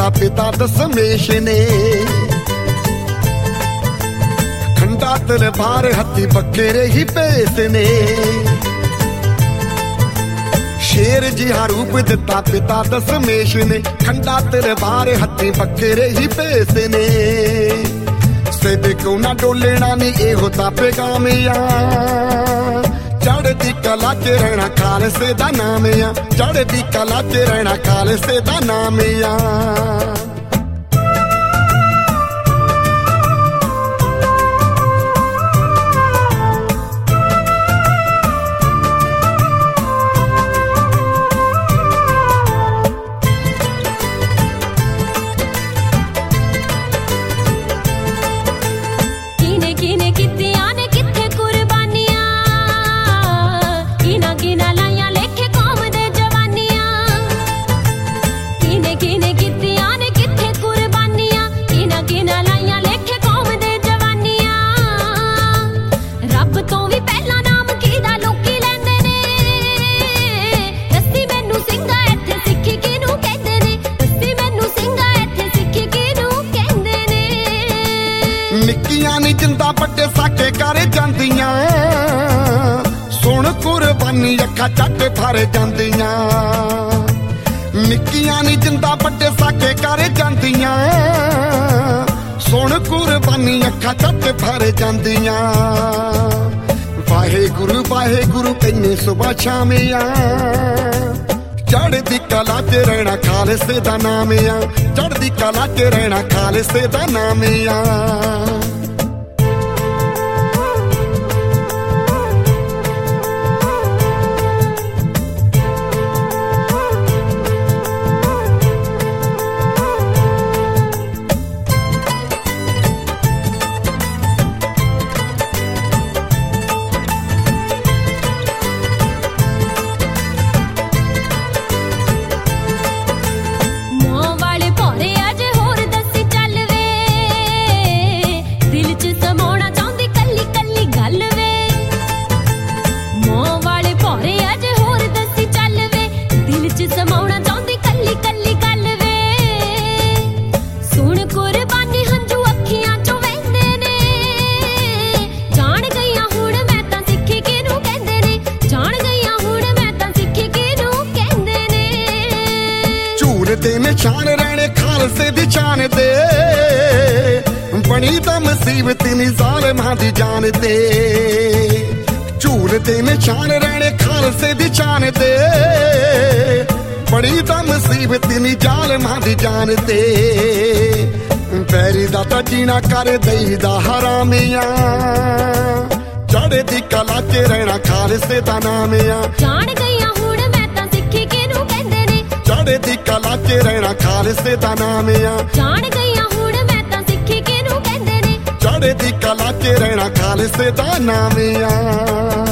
ਦਿੱਤਾ ਪਿਤਾ ਦਸ਼ਮੇਸ਼ ਨੇ। ਖੰਡਾ ਤਲਵਾਰ ਹੱਥੀ ਬੱਕਰੇ ਹੀ ਭੇਸ ਨੇ। ਸ਼ੇਰ ਜਿਹਾ ਰੂਪ ਦਿੱਤਾ ਪਿਤਾ ਦਸ਼ਮੇਸ਼ ਨੇ। ਖੰਡਾ ਤਲਵਾਰ ਹੱਥੀ ਬੱਕਰੇ ਹੀ ਭੇਸ ਨੇ। ਸਿੱਧ ਕਿਉਂ ਨਾ ਡੋਲਣਾ ਨੀ ਇਹੋ ਤਾਂ ਪੈਗਾਮ ਆ। ਚੜ੍ਹਦੀ ਕਲਾ 'ਚ ਰਹਿਣਾ ਖਾਲਸੇ ਦਾ ਨਾਮ ਆ। ਚੜ੍ਹਦੀ ਕਲਾ 'ਚ ਰਹਿਣਾ ਖਾਲਸੇ ਦਾ ਨਾਮ ਆ। ਨਿੱਕੀਆਂ ਨੀ ਜਿੰਦਾ ਵੱਡੇ ਸਾਕੇ ਕਰ ਜਾਂਦੀਆਂ। ਸੁਣ ਕੁਰਬਾਨੀ ਅੱਖਾਂ ਚੱਟ ਫਰ ਜਾਂਦੀਆਂ। ਨਿੱਕੀਆਂ ਨੀ ਜਿੰਦਾ ਵੱਡੇ ਸਾਕੇ ਕਰ ਜਾਂਦੀਆਂ। ਸੁਣ ਕੁਰਬਾਨੀ ਅੱਖਾਂ ਚੱਟ ਫਰ ਜਾਂਦੀਆਂ। ਵਾਹਿਗੁਰੂ ਵਾਹਿਗੁਰੂ ਕਹਿੰਦੇ ਸੁਬਹ ਸ਼ਾਮ ਆ। ਚੜ੍ਹਦੀ ਕਲਾ 'ਚ ਰਹਿਣਾ ਖਾਲਸੇ ਦਾ ਨਾਮ ਆ। ਚੜ੍ਹਦੀ ਕਲਾ 'ਚ ਰਹਿਣਾ ਖਾਲਸੇ ਦਾ ਨਾਮ ਆ। ਦੇ ਨਿਸ਼ਾਨ ਰਹਿਣੇ ਖਾਲਸੇ ਦੀ ਜਾਨ ਤੇ। ਬਣੀ ਤਾਂ ਮੁਸੀਬਤ ਨੀ ਜ਼ਾਲਮਾਂ ਦੀ ਜਾਨ ਤੇ। ਝੂਲ ਦੇ ਨਿਸ਼ਾਨ ਰਹਿਣੇ ਖਾਲਸੇ ਦੀ ਜਾਨ ਤੇ। ਬਣੀ ਤਾਂ ਮੁਸੀਬਤ ਨੀ ਜ਼ਾਲਮਾਂ ਦੀ ਜਾਨ ਤੇ। ਪੈਰੀ ਦਾ ਤਾਂ ਜੀਣਾ ਕਰ ਦਈਦਾ ਹਰਾਮ ਆ। ਚੜ੍ਹਦੀ ਕਲਾ 'ਚ ਰਹਿਣਾ ਖਾਲਸੇ ਦਾ ਨਾਮ ਆ। ਜਾਣ ਗਈਆਂ ਹੁਣ ਮੈਂ ਤਾਂ ਸਿੱਖੀ ਕਿਹਨੂੰ ਕਹਿੰਦੇ ਨੇ। ਚੜ੍ਹਦੀ ਕਲਾ 'ਚ ਰਹਿਣਾ ਖਾਲਸੇ ਦਾ ਨਾਮ ਆ। ਜਾਣ ਗਈਆਂ ਹੁਣ ਮੈਂ ਤਾਂ ਸਿੱਖੀ ਕਿਹਨੂੰ ਕਹਿੰਦੇ ਨੇ। ਚੜ੍ਹਦੀ ਕਲਾ 'ਚ ਰਹਿਣਾ ਖਾਲਸੇ ਦਾ ਨਾਮ ਆ।